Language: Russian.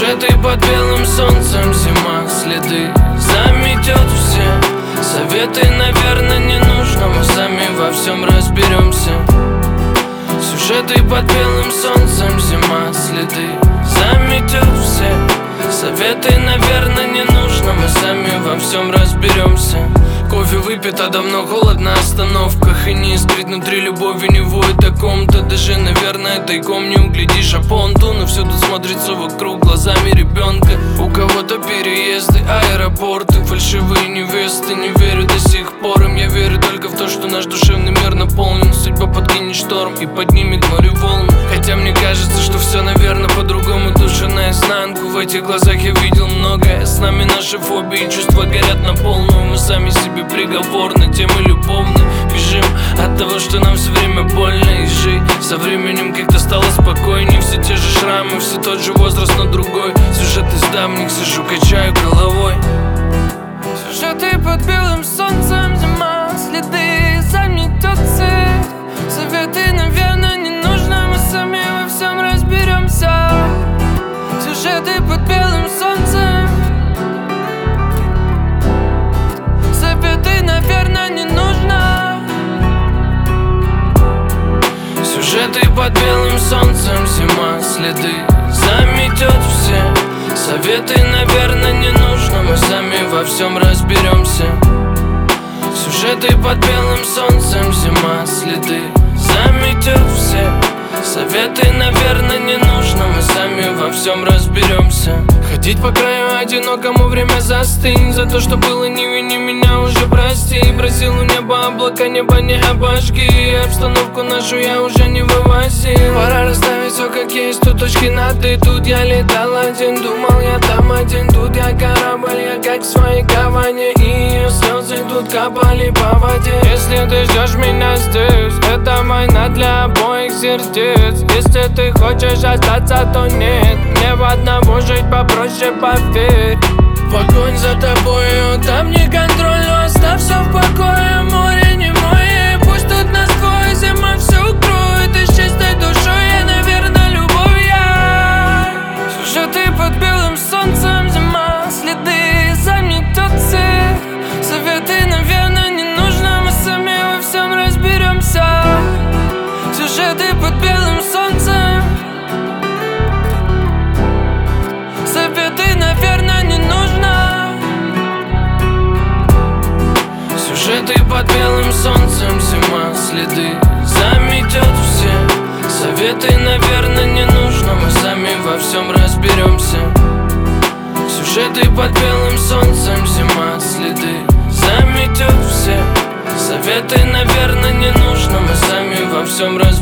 Сюжеты под белым солнцем, зима, следы заметет все. Советы, наверное, не нужно, мы сами во всем разберемся. Сюжеты под белым солнцем, зима, следы заметет все. Советы, наверное, не нужно, мы сами во всем разберемся. Кофе выпит, а давно холодно на остановках. И не искрит внутри любови, не воет о ком-то. Даже, наверное, тайком не углядишь, а понтуны всюду смотрится вокруг глазами ребенка. У кого-то переезды, аэропорты, фальшивые невесты. Не верю до сих пор им, я верю только в то, что наш душевный мир наполнен. Судьба подкинет шторм и поднимет море волн. Хотя мне кажется, что все, наверное, по-другому. Душа наизнанку, в этих глазах я видел многое. С нами наши фобии, чувства горят на полную. Мы сами себе приговор на темы любовные. Бежим от того, что нам все время больно. И жить со временем как-то стало спокойней. Все те же шрамы, все тот же возраст, но другой. Сюжет из давних, сижу, качаю головой. Сюжеты под белым солнцем, зима, следы заметет всех. Советы, наверное, не нужно, мы сами во всем разберемся. Сюжеты под белым солнцем, советы, наверное, не нужно. Сюжеты под белым солнцем, зима, следы заметет все. Советы, наверное, не нужно, мы сами во всем разберемся. Сюжеты под белым солнцем, зима, следы заметет все. Советы, наверное, не нужно, мы сами во всем разберемся. Ходить по краю одинокому, время застынь. За то, что было, не вини меня, уже прости. Просил у неба облака, небо не обожги. Обстановку нашу я уже не вывозил. Пора расставить все как есть, тут точки над «и». Тут я летал один, думал я там один. Тут я корабль, я как в своей гавани. И ее слезы тут капали по воде. Если ты ждешь меня здесь, это война для обоих сердец. Если ты хочешь остаться, то нет. Мне в одного жить попроще, поверь. Погонь за тобою, там не контроль, но оставь все в покое. Море не мое, пусть тут насквозь зима все укроет. И с чистой душой я, наверное, любовь я. Сюжеты под белым солнцем, зима, следы заметет всех. Советы, наверное, не нужно, мы сами во всем разберемся. Сюжеты под белым солнцем, советы, наверное, не нужно. Сюжеты под белым солнцем, зима, следы заметет все. Советы, наверное, не нужно, мы сами во всем разберемся. Сюжеты под белым солнцем, зима, следы заметет все. Советы, наверное, не нужно, мы сами во всем разберемся.